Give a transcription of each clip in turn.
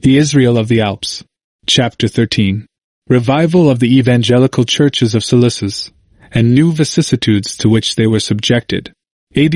The Israel of the Alps. Chapter 13. Revival of the evangelical churches of Cilicius, and new vicissitudes to which they were subjected. AD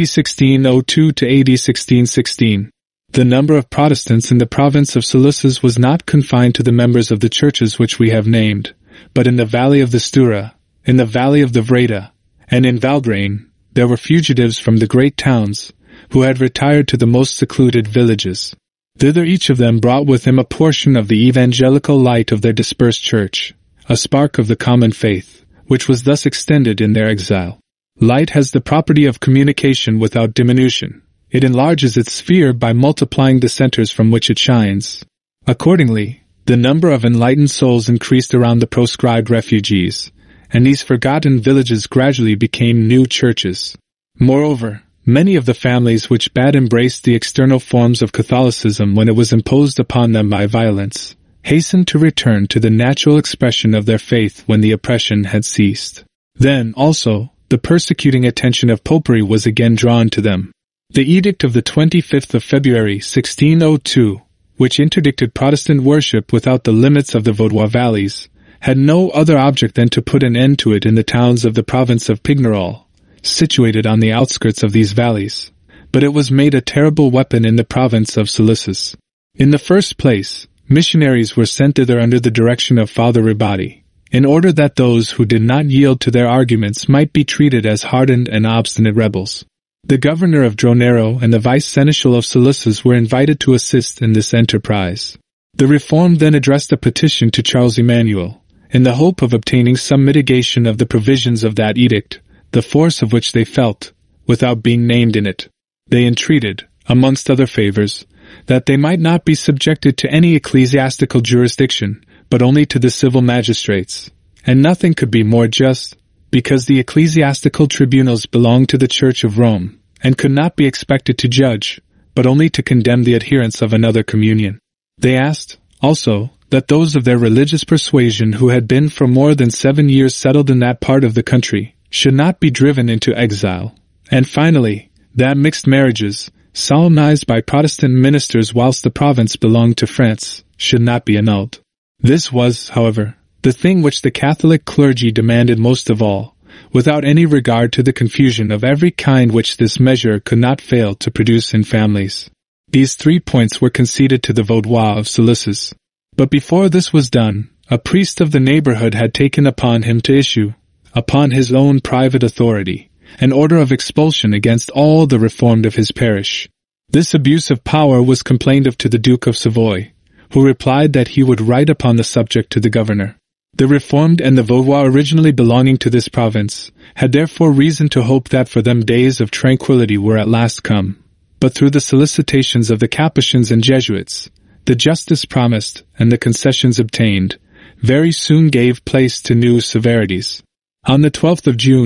1602 to AD 1616. The number of Protestants in the province of Cilicius was not confined to the members of the churches which we have named, but in the valley of the Stura, in the valley of the Vreta, and in Valdrain, there were fugitives from the great towns, who had retired to the most secluded villages. Thither each of them brought with him a portion of the evangelical light of their dispersed church, a spark of the common faith, which was thus extended in their exile. Light has the property of communication without diminution. It enlarges its sphere by multiplying the centers from which it shines. Accordingly, the number of enlightened souls increased around the proscribed refugees, and these forgotten villages gradually became new churches. Moreover, many of the families which bad embraced the external forms of Catholicism when it was imposed upon them by violence, hastened to return to the natural expression of their faith when the oppression had ceased. Then, also, the persecuting attention of popery was again drawn to them. The edict of the 25th of February 1602, which interdicted Protestant worship without the limits of the Vaudois valleys, had no other object than to put an end to it in the towns of the province of Pignerol, situated on the outskirts of these valleys, but it was made a terrible weapon in the province of Cilicius. In the first place, missionaries were sent thither under the direction of Father Ribati, in order that those who did not yield to their arguments might be treated as hardened and obstinate rebels. The governor of Dronero and the vice-seneschal of Cilicius were invited to assist in this enterprise. The Reformed then addressed a petition to Charles Emmanuel, in the hope of obtaining some mitigation of the provisions of that edict, the force of which they felt, without being named in it. They entreated, amongst other favors, that they might not be subjected to any ecclesiastical jurisdiction, but only to the civil magistrates. And nothing could be more just, because the ecclesiastical tribunals belonged to the Church of Rome, and could not be expected to judge, but only to condemn the adherents of another communion. They asked, also, that those of their religious persuasion who had been for more than 7 years settled in that part of the country should not be driven into exile, and finally, that mixed marriages, solemnized by Protestant ministers whilst the province belonged to France, should not be annulled. This was, however, the thing which the Catholic clergy demanded most of all, without any regard to the confusion of every kind which this measure could not fail to produce in families. These 3 points were conceded to the Vaudois of Cilicius. But before this was done, a priest of the neighborhood had taken upon him to issue, upon his own private authority, an order of expulsion against all the Reformed of his parish. This abuse of power was complained of to the Duke of Savoy, who replied that he would write upon the subject to the governor. The Reformed and the Vaudois originally belonging to this province had therefore reason to hope that for them days of tranquility were at last come. But through the solicitations of the Capuchins and Jesuits, the justice promised and the concessions obtained very soon gave place to new severities. On the 12th of June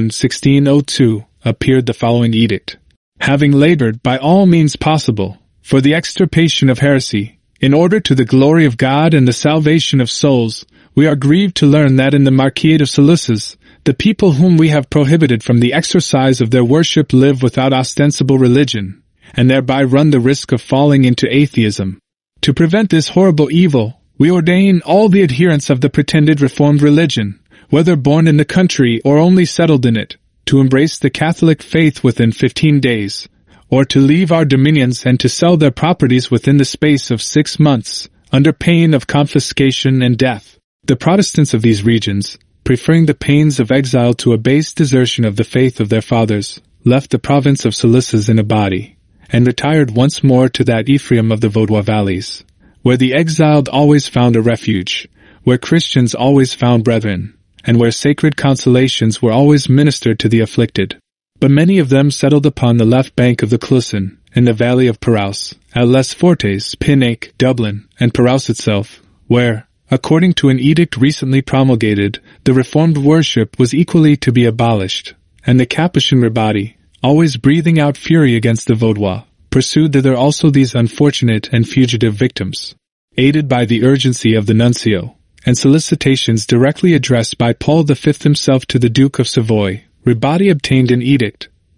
1602 appeared the following edict. Having labored by all means possible for the extirpation of heresy, in order to the glory of God and the salvation of souls, we are grieved to learn that in the Marquisate of Cilicius, the people whom we have prohibited from the exercise of their worship live without ostensible religion, and thereby run the risk of falling into atheism. To prevent this horrible evil, we ordain all the adherents of the pretended Reformed religion, whether born in the country or only settled in it, to embrace the Catholic faith within 15 days, or to leave our dominions and to sell their properties within the space of 6 months, under pain of confiscation and death. The Protestants of these regions, preferring the pains of exile to a base desertion of the faith of their fathers, left the province of Cilicius in a body, and retired once more to that Ephraim of the Vaudois valleys, where the exiled always found a refuge, where Christians always found brethren, and where sacred consolations were always ministered to the afflicted. But many of them settled upon the left bank of the Clusson, in the valley of Paraus, at Les Fortes, Pinnacle, Dublin, and Paraus itself, where, according to an edict recently promulgated, the Reformed worship was equally to be abolished, and the Capuchin Ribati, always breathing out fury against the Vaudois, pursued thither also these unfortunate and fugitive victims. Aided by the urgency of the nuncio, and solicitations directly addressed by Paul V himself to the Duke of Savoy, Ribati obtained an edict,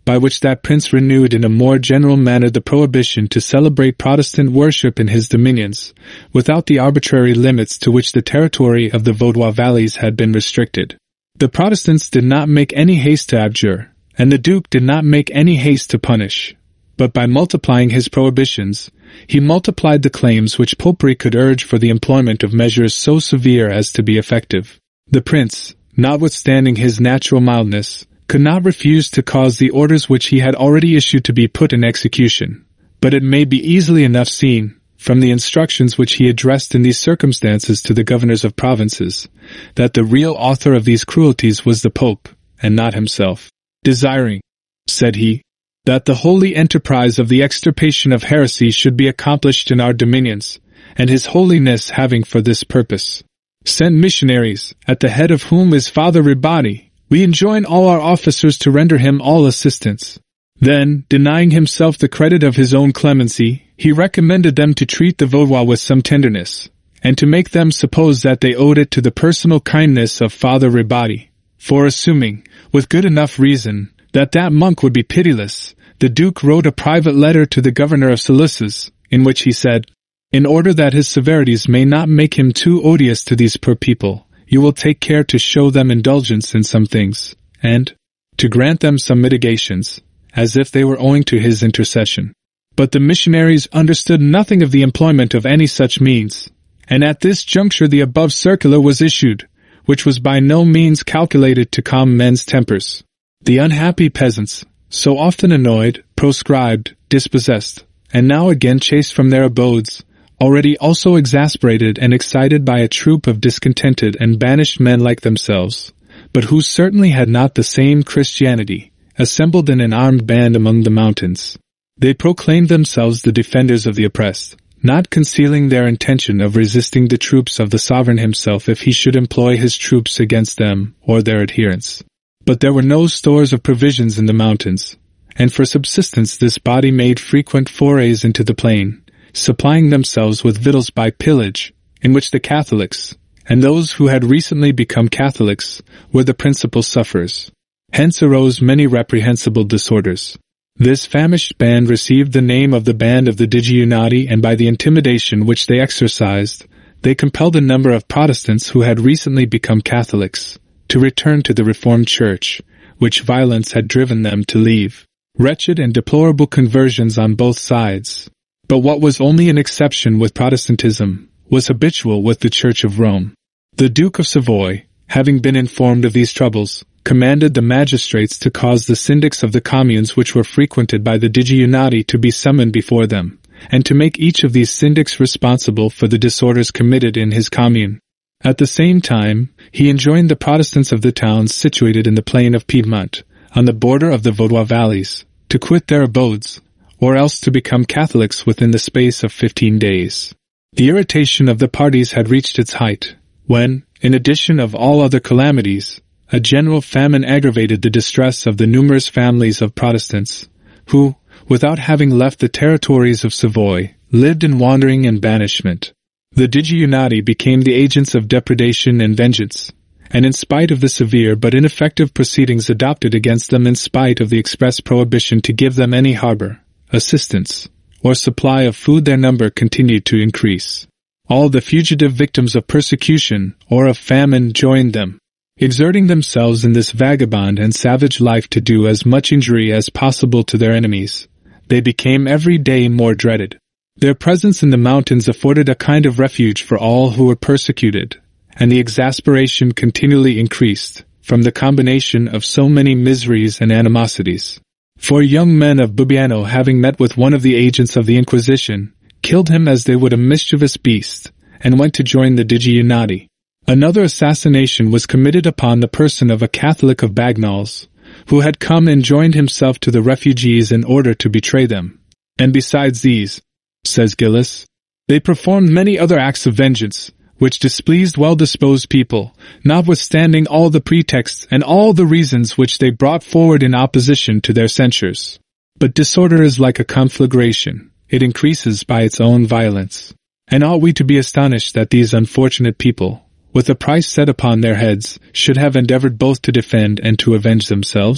by which that prince renewed in a more general manner the prohibition to celebrate Protestant worship in his dominions, without the arbitrary limits to which the territory of the Vaudois valleys had been restricted. The Protestants did not make any haste to abjure, and the Duke did not make any haste to punish. But by multiplying his prohibitions, he multiplied the claims which Popery could urge for the employment of measures so severe as to be effective. The prince, notwithstanding his natural mildness, could not refuse to cause the orders which he had already issued to be put in execution. But it may be easily enough seen, from the instructions which he addressed in these circumstances to the governors of provinces, that the real author of these cruelties was the Pope, and not himself. Desiring, said he, that the holy enterprise of the extirpation of heresy should be accomplished in our dominions, and His Holiness having for this purpose sent missionaries, at the head of whom is Father Ribadi, we enjoin all our officers to render him all assistance. Then, denying himself the credit of his own clemency, he recommended them to treat the Vaudois with some tenderness, and to make them suppose that they owed it to the personal kindness of Father Ribadi. For assuming, with good enough reason, that monk would be pitiless, the Duke wrote a private letter to the governor of Salusses, in which he said, in order that his severities may not make him too odious to these poor people, you will take care to show them indulgence in some things, and to grant them some mitigations, as if they were owing to his intercession. But the missionaries understood nothing of the employment of any such means, and at this juncture the above circular was issued, which was by no means calculated to calm men's tempers. The unhappy peasants, so often annoyed, proscribed, dispossessed, and now again chased from their abodes, already also exasperated and excited by a troop of discontented and banished men like themselves, but who certainly had not the same Christianity, assembled in an armed band among the mountains. They proclaimed themselves the defenders of the oppressed, not concealing their intention of resisting the troops of the sovereign himself if he should employ his troops against them or their adherents. But there were no stores of provisions in the mountains, and for subsistence this body made frequent forays into the plain, supplying themselves with victuals by pillage, in which the Catholics, and those who had recently become Catholics, were the principal sufferers. Hence arose many reprehensible disorders. This famished band received the name of the Band of the Digiunati, and by the intimidation which they exercised, they compelled a number of Protestants who had recently become Catholics to return to the Reformed Church, which violence had driven them to leave. Wretched and deplorable conversions on both sides. But what was only an exception with Protestantism was habitual with the Church of Rome. The Duke of Savoy, having been informed of these troubles, commanded the magistrates to cause the syndics of the communes which were frequented by the Digiunati to be summoned before them, and to make each of these syndics responsible for the disorders committed in his commune. At the same time, he enjoined the Protestants of the towns situated in the plain of Piedmont, on the border of the Vaudois valleys, to quit their abodes, or else to become Catholics within the space of 15 days. The irritation of the parties had reached its height, when, in addition of all other calamities, a general famine aggravated the distress of the numerous families of Protestants, who, without having left the territories of Savoy, lived in wandering and banishment. The Digiunati became the agents of depredation and vengeance, and in spite of the severe but ineffective proceedings adopted against them, in spite of the express prohibition to give them any harbor, assistance, or supply of food, their number continued to increase. All the fugitive victims of persecution or of famine joined them, exerting themselves in this vagabond and savage life to do as much injury as possible to their enemies. They became every day more dreaded. Their presence in the mountains afforded a kind of refuge for all who were persecuted, and the exasperation continually increased, from the combination of so many miseries and animosities. For young men of Bubiano, having met with one of the agents of the Inquisition, killed him as they would a mischievous beast, and went to join the Digiunati. Another assassination was committed upon the person of a Catholic of Bagnals, who had come and joined himself to the refugees in order to betray them. And besides these, says Gillis, they performed many other acts of vengeance, which displeased well-disposed people, notwithstanding all the pretexts and all the reasons which they brought forward in opposition to their censures. But disorder is like a conflagration, it increases by its own violence. And ought we to be astonished that these unfortunate people, with a price set upon their heads, should have endeavored both to defend and to avenge themselves?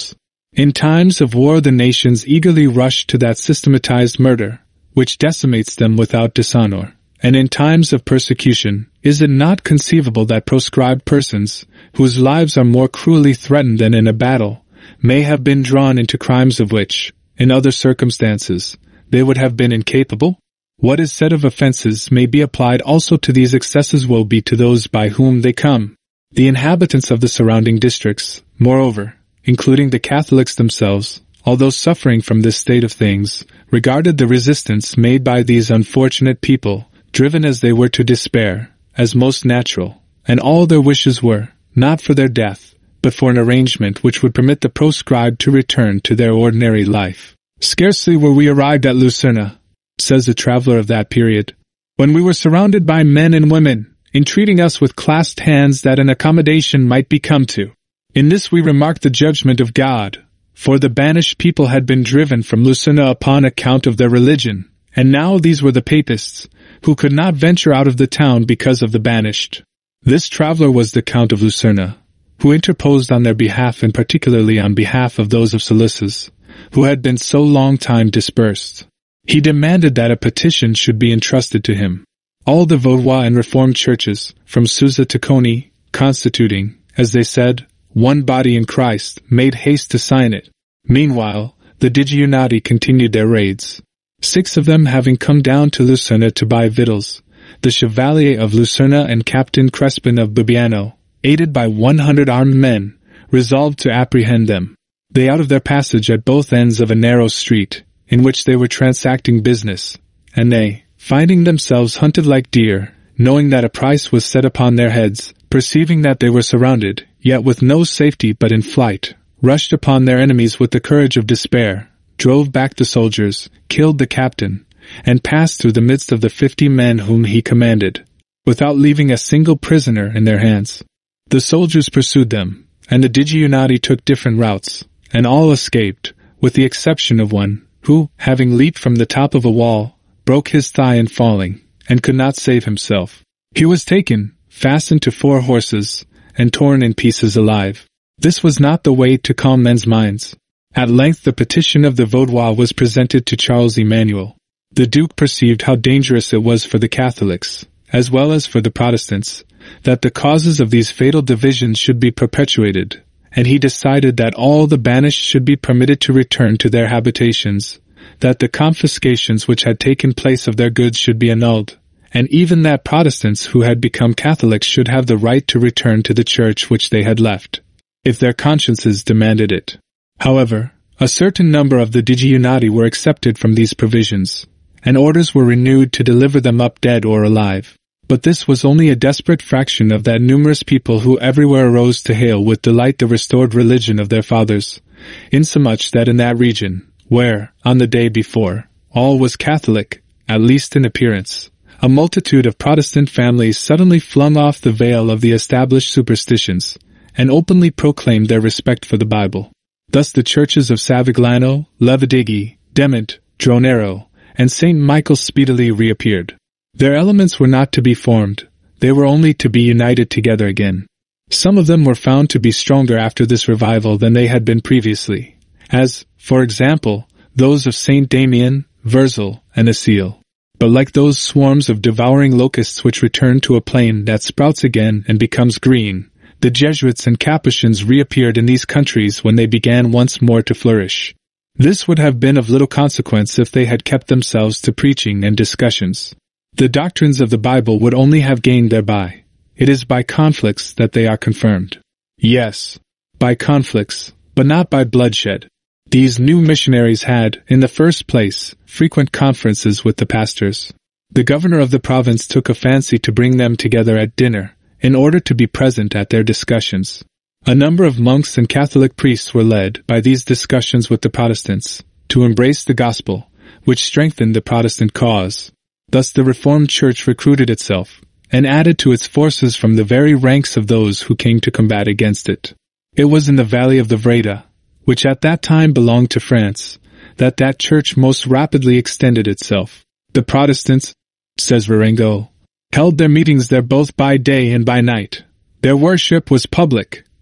In times of war the nations eagerly rush to that systematized murder, which decimates them without dishonor. And in times of persecution, is it not conceivable that proscribed persons, whose lives are more cruelly threatened than in a battle, may have been drawn into crimes of which, in other circumstances, they would have been incapable? What is said of offenses may be applied also to these excesses. Woe be to those by whom they come. The inhabitants of the surrounding districts, moreover, including the Catholics themselves, although suffering from this state of things, regarded the resistance made by these unfortunate people, driven as they were to despair, as most natural, and all their wishes were, not for their death, but for an arrangement which would permit the proscribed to return to their ordinary life. Scarcely were we arrived at Lucerne, says a traveler of that period, when we were surrounded by men and women, entreating us with clasped hands that an accommodation might be come to. In this we remarked the judgment of God, for the banished people had been driven from Lucerne upon account of their religion, and now these were the papists, who could not venture out of the town because of the banished. This traveler was the Count of Lucerne, who interposed on their behalf and particularly on behalf of those of Salusses, who had been so long time dispersed. He demanded that a petition should be entrusted to him. All the Vaudois and Reformed churches, from Suza to Coney, constituting, as they said, one body in Christ, made haste to sign it. Meanwhile, the Digiunati continued their raids. 6 of them having come down to Lucerne to buy victuals, the Chevalier of Lucerne and Captain Crespin of Bibiano, aided by 100 armed men, resolved to apprehend them. They out of their passage at both ends of a narrow street, in which they were transacting business, and they, finding themselves hunted like deer, knowing that a price was set upon their heads, perceiving that they were surrounded, yet with no safety but in flight, rushed upon their enemies with the courage of despair, drove back the soldiers, killed the captain, and passed through the midst of the 50 men whom he commanded, without leaving a single prisoner in their hands. The soldiers pursued them, and the Digiunati took different routes, and all escaped, with the exception of one, who, having leaped from the top of a wall, broke his thigh in falling, and could not save himself. He was taken, fastened to 4 horses, and torn in pieces alive. This was not the way to calm men's minds. At length the petition of the Vaudois was presented to Charles Emmanuel. The Duke perceived how dangerous it was for the Catholics, as well as for the Protestants, that the causes of these fatal divisions should be perpetuated, and he decided that all the banished should be permitted to return to their habitations, that the confiscations which had taken place of their goods should be annulled, and even that Protestants who had become Catholics should have the right to return to the church which they had left, if their consciences demanded it. However, a certain number of the Digiunati were excepted from these provisions, and orders were renewed to deliver them up dead or alive. But this was only a desperate fraction of that numerous people who everywhere arose to hail with delight the restored religion of their fathers, insomuch that in that region, where, on the day before, all was Catholic, at least in appearance, a multitude of Protestant families suddenly flung off the veil of the established superstitions, and openly proclaimed their respect for the Bible. Thus the churches of Savigliano, Levedigi, Dement, Dronero, and St. Michael speedily reappeared. Their elements were not to be formed, they were only to be united together again. Some of them were found to be stronger after this revival than they had been previously, as, for example, those of St. Damien, Virzel, and Asile. But like those swarms of devouring locusts which return to a plain that sprouts again and becomes green, the Jesuits and Capuchins reappeared in these countries when they began once more to flourish. This would have been of little consequence if they had kept themselves to preaching and discussions. The doctrines of the Bible would only have gained thereby. It is by conflicts that they are confirmed. Yes, by conflicts, but not by bloodshed. These new missionaries had, in the first place, frequent conferences with the pastors. The governor of the province took a fancy to bring them together at dinner, in order to be present at their discussions. A number of monks and Catholic priests were led, by these discussions with the Protestants, to embrace the gospel, which strengthened the Protestant cause. Thus the Reformed Church recruited itself, and added to its forces from the very ranks of those who came to combat against it. It was in the valley of the Vreda, which at that time belonged to France, that church most rapidly extended itself. The Protestants, says Rarengo, held their meetings there both by day and by night. Their worship was public,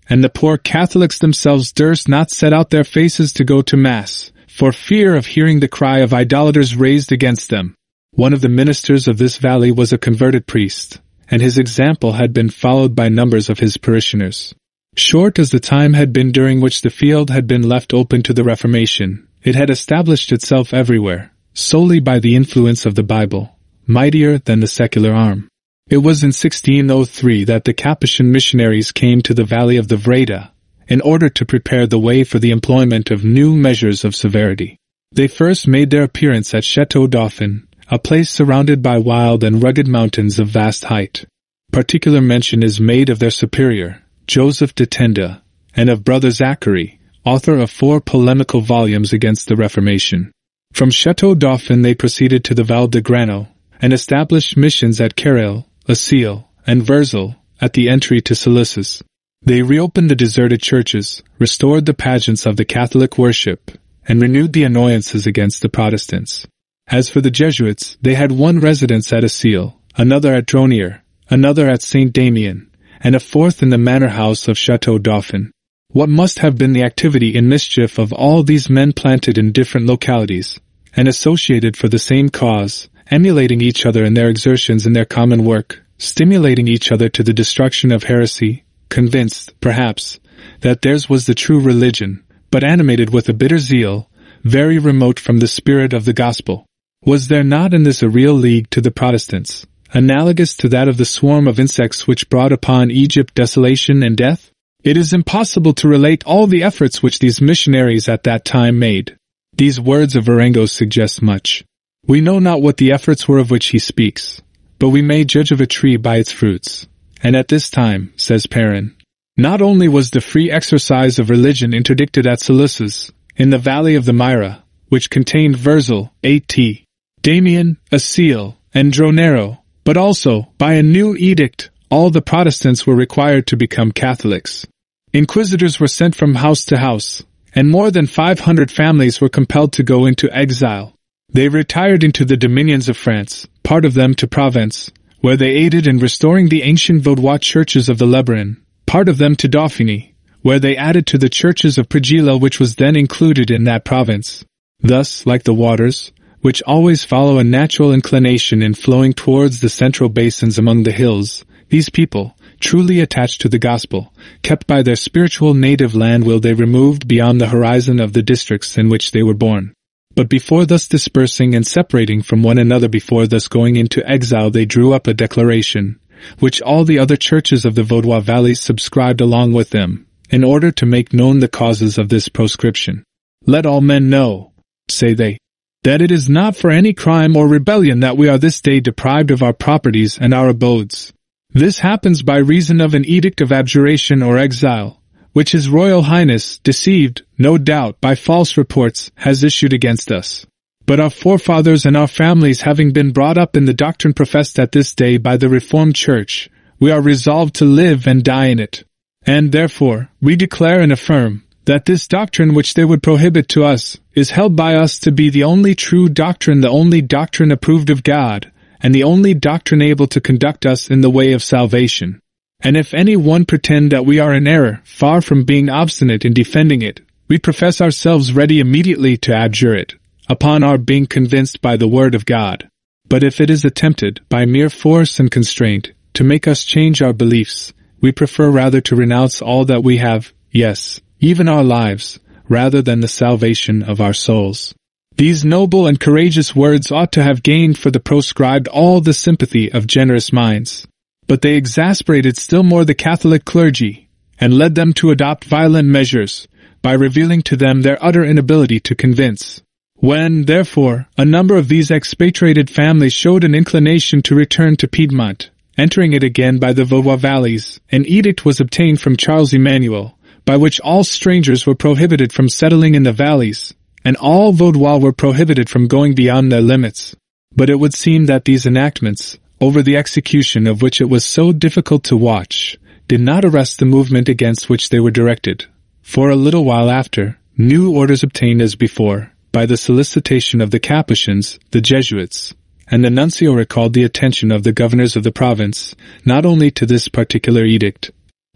and the poor Catholics themselves durst not set out their faces to go to Mass, for fear of hearing the cry of idolaters raised against them. One of the ministers of this valley was a converted priest, and his example had been followed by numbers of his parishioners. Short as the time had been during which the field had been left open to the Reformation, it had established itself everywhere, solely by the influence of the Bible, mightier than the secular arm. It was in 1603 that the Capuchin missionaries came to the valley of the Vreda, in order to prepare the way for the employment of new measures of severity. They first made their appearance at Chateau Dauphin, a place surrounded by wild and rugged mountains of vast height. Particular mention is made of their superior, Joseph de Tenda, and of Brother Zachary, author of 4 polemical volumes against the Reformation. From Chateau Dauphin they proceeded to the Val de Grano, and established missions at Carrel, Asile, and Verzel, at the entry to Salices. They reopened the deserted churches, restored the pageants of the Catholic worship, and renewed the annoyances against the Protestants. As for the Jesuits, they had one residence at Asile, another at Dronier, another at Saint Damien, and a fourth in the manor house of Chateau Dauphin. What must have been the activity and mischief of all these men planted in different localities, and associated for the same cause, emulating each other in their exertions in their common work, stimulating each other to the destruction of heresy, convinced, perhaps, that theirs was the true religion, but animated with a bitter zeal, very remote from the spirit of the gospel. Was there not in this a real league to the Protestants, analogous to that of the swarm of insects which brought upon Egypt desolation and death? It is impossible to relate all the efforts which these missionaries at that time made. These words of Arengo suggest much. We know not what the efforts were of which he speaks, but we may judge of a tree by its fruits. And at this time, says Perrin, not only was the free exercise of religion interdicted at Salices, in the valley of the Myra, which contained Verzel, A.T., Damien, Asile, and Dronero, but also, by a new edict, all the Protestants were required to become Catholics. Inquisitors were sent from house to house, and more than 500 families were compelled to go into exile. They retired into the dominions of France, part of them to Provence, where they aided in restoring the ancient Vaudois churches of the Lebanon, part of them to Dauphiny, where they added to the churches of Prigila which was then included in that province. Thus, like the waters, which always follow a natural inclination in flowing towards the central basins among the hills, these people, truly attached to the gospel, kept by their spiritual native land will they removed beyond the horizon of the districts in which they were born. But before thus dispersing and separating from one another, before thus going into exile, they drew up a declaration, which all the other churches of the Vaudois valleys subscribed along with them, in order to make known the causes of this proscription. Let all men know, say they, that it is not for any crime or rebellion that we are this day deprived of our properties and our abodes. This happens by reason of an edict of abjuration or exile, which His Royal Highness, deceived, no doubt, by false reports, has issued against us. But our forefathers and our families having been brought up in the doctrine professed at this day by the Reformed Church, we are resolved to live and die in it. And therefore, we declare and affirm, that this doctrine which they would prohibit to us, is held by us to be the only true doctrine, the only doctrine approved of God, and the only doctrine able to conduct us in the way of salvation. And if any one pretend that we are in error, far from being obstinate in defending it, we profess ourselves ready immediately to abjure it, upon our being convinced by the word of God. But if it is attempted, by mere force and constraint, to make us change our beliefs, we prefer rather to renounce all that we have, yes, even our lives, rather than the salvation of our souls. These noble and courageous words ought to have gained for the proscribed all the sympathy of generous minds. But they exasperated still more the Catholic clergy, and led them to adopt violent measures, by revealing to them their utter inability to convince. When, therefore, a number of these expatriated families showed an inclination to return to Piedmont, entering it again by the Vaudois valleys, an edict was obtained from Charles Emmanuel, by which all strangers were prohibited from settling in the valleys, and all Vaudois were prohibited from going beyond their limits. But it would seem that these enactments, over the execution of which it was so difficult to watch, did not arrest the movement against which they were directed. For a little while after, new orders obtained as before, by the solicitation of the Capuchins, the Jesuits, and the nuncio recalled the attention of the governors of the province, not only to this particular edict,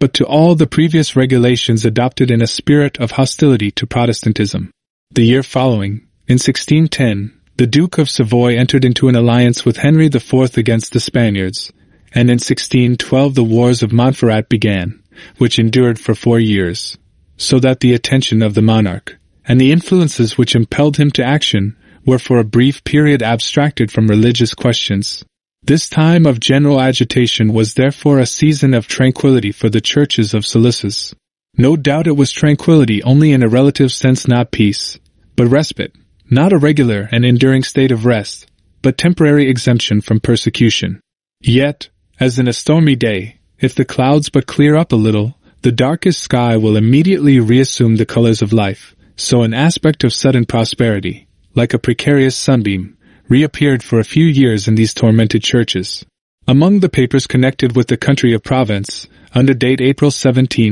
but to all the previous regulations adopted in a spirit of hostility to Protestantism. The year following, in 1610, the Duke of Savoy entered into an alliance with Henry IV against the Spaniards, and in 1612 the Wars of Montferrat began, which endured for 4 years, so that the attention of the monarch, and the influences which impelled him to action, were for a brief period abstracted from religious questions. This time of general agitation was therefore a season of tranquility for the churches of Salices. No doubt it was tranquility only in a relative sense, not peace, but respite, not a regular and enduring state of rest, but temporary exemption from persecution. Yet, as in a stormy day, if the clouds but clear up a little, the darkest sky will immediately reassume the colors of life, so an aspect of sudden prosperity, like a precarious sunbeam, reappeared for a few years in these tormented churches. Among the papers connected with the country of Provence, under date April 17,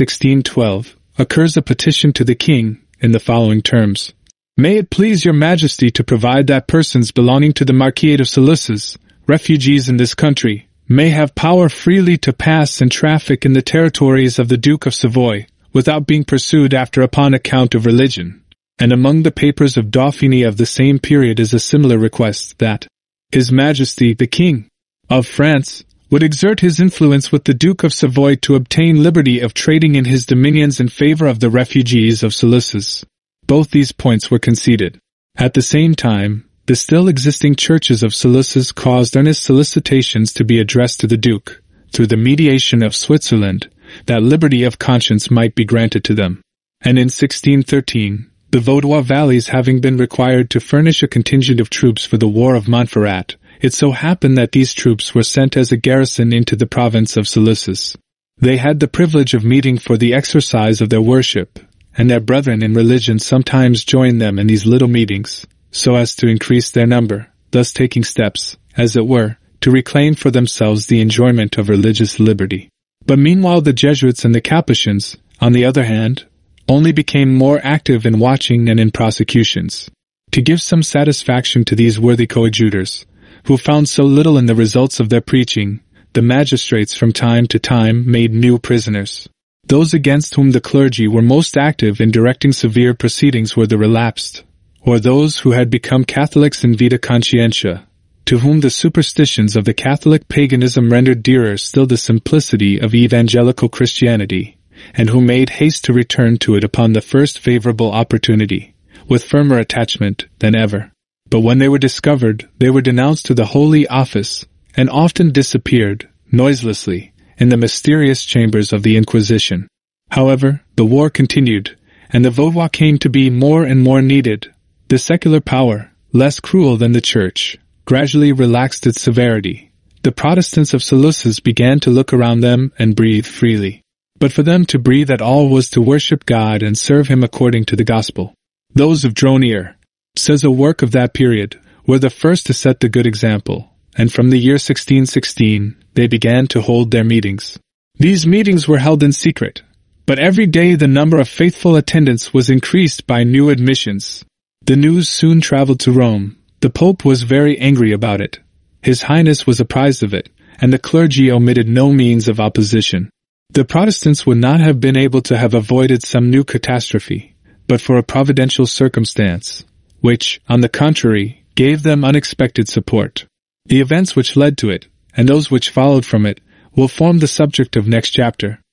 1612, occurs a petition to the king, in the following terms: "May it please your majesty to provide that persons belonging to the Marquisate of Salices, refugees in this country, may have power freely to pass and traffic in the territories of the Duke of Savoy, without being pursued after upon account of religion." And among the papers of Dauphiny of the same period is a similar request that His Majesty the King of France would exert his influence with the Duke of Savoy to obtain liberty of trading in his dominions in favor of the refugees of Salices. Both these points were conceded. At the same time, the still existing churches of Salices caused earnest solicitations to be addressed to the Duke, through the mediation of Switzerland, that liberty of conscience might be granted to them. And in 1613, the Vaudois valleys having been required to furnish a contingent of troops for the War of Montferrat, it so happened that these troops were sent as a garrison into the province of Salices. They had the privilege of meeting for the exercise of their worship, and their brethren in religion sometimes joined them in these little meetings, so as to increase their number, thus taking steps, as it were, to reclaim for themselves the enjoyment of religious liberty. But meanwhile the Jesuits and the Capuchins, on the other hand, only became more active in watching and in prosecutions. To give some satisfaction to these worthy coadjutors, who found so little in the results of their preaching, the magistrates from time to time made new prisoners. Those against whom the clergy were most active in directing severe proceedings were the relapsed, or those who had become Catholics in vita conscientia, to whom the superstitions of the Catholic paganism rendered dearer still the simplicity of evangelical Christianity, and who made haste to return to it upon the first favorable opportunity, with firmer attachment than ever. But when they were discovered, they were denounced to the Holy Office, and often disappeared, noiselessly, in the mysterious chambers of the Inquisition. However, the war continued, and the Vaudois came to be more and more needed. The secular power, less cruel than the Church, gradually relaxed its severity. The Protestants of Salices began to look around them and breathe freely. But for them to breathe at all was to worship God and serve Him according to the Gospel. Those of Dronier, says a work of that period, were the first to set the good example, and from the year 1616 they began to hold their meetings. These meetings were held in secret, but every day the number of faithful attendants was increased by new admissions. The news soon traveled to Rome. The Pope was very angry about it. His Highness was apprised of it, and the clergy omitted no means of opposition. The Protestants would not have been able to have avoided some new catastrophe, but for a providential circumstance, which, on the contrary, gave them unexpected support. The events which led to it, and those which followed from it, will form the subject of next chapter.